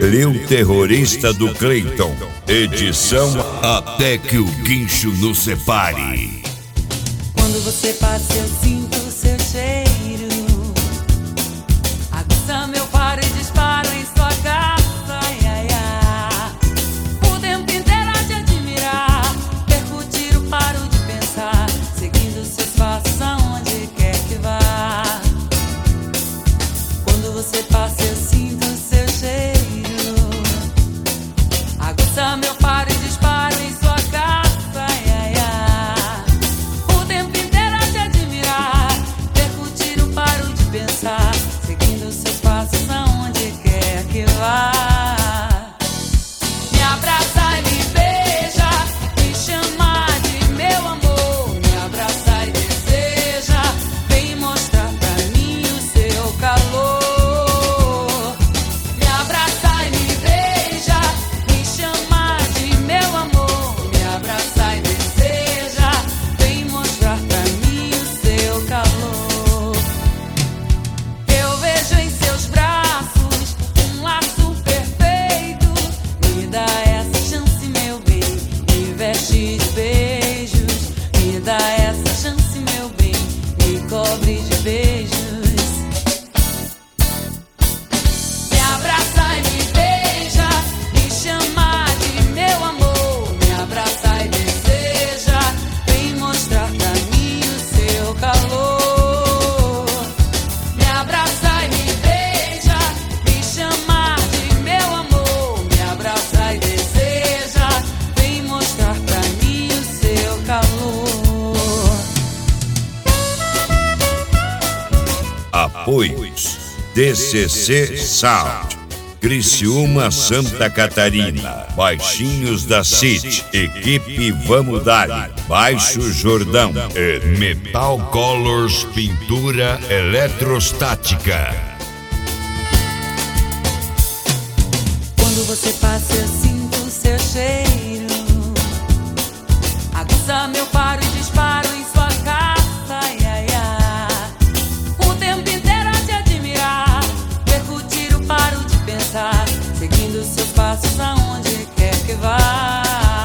Lil Terrorista do Cleiton. Edição Até que o Guincho nos separe. Quando você passa eu sinto o seu cheiro, aguça meu paro e disparo em sua casa. Ai, ai, ai. O tempo inteiro a te admirar, perco o tiro, paro de pensar, seguindo seus passos aonde quer que vá. Quando você passa eu sinto o seu cheiro, aguça meu paro e disparo em sua casa. Ai, ai, ai. O tempo inteiro a te admirar, perco o tiro, paro de pensar, seguindo seus passos aonde quer que vá. Me abraça e me beija, me chama de meu amor. Me abraça e deseja, vem mostrar pra mim o seu calor. Me abraça e me beija, me chama de meu amor. Me abraça e deseja, vem mostrar pra mim o seu calor. Eu vejo em seus braços um laço perfeito. Me dá essa chance, meu bem, me veste de beijos. Me dá essa chance, meu bem, me cobre de beijos. Me abraça e me beija, me chama de meu amor. Me abraça e deseja, vem mostrar pra mim o seu calor. Me abraça e me beija, me chama de meu amor. Me abraça e deseja, vem mostrar pra mim o seu calor. Apoios: DCC Sound, Criciúma, Santa Catarina. Baixinhos da City, Equipe Vamos Dar, Baixo Jordão e Metal Colors Pintura Eletrostática. Quando você passa eu sinto o seu cheiro, aguça meu paro e disparo em sua casa. Ai, ai, ai. O tempo inteiro a te admirar, perco o tiro, paro de pensar, seguindo seus passos aonde quer que vá.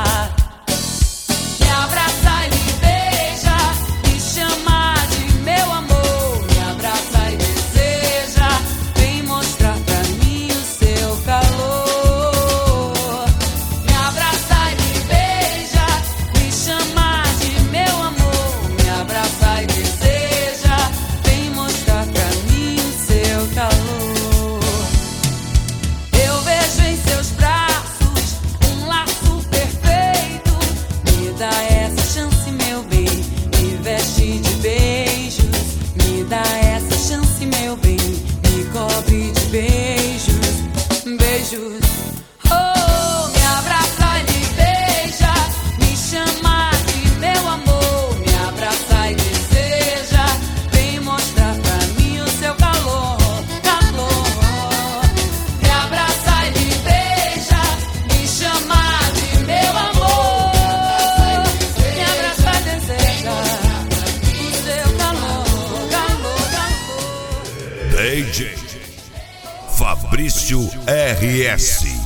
Me abraça e me beija, me chama de meu amor. Me abraça e deseja, vem mostrar pra mim o seu calor. Me abraça e me beija, me chama de meu amor. Me abraça e deseja, vem mostrar pra mim o seu calor. Eu vejo em seus braços um laço perfeito. Me dá essa chance, meu bem, me veste de beijos. Me dá essa chance, meu bem, me cobre de beijos, beijos. Oh, me abraça e me beija, me chama de meu amor. Me abraça e deseja, vem mostrar pra mim o seu calor, calor. Me abraça e me beija, me chama de meu amor. Me abraça e deseja o seu calor, calor, calor. DJ Fabrício RS.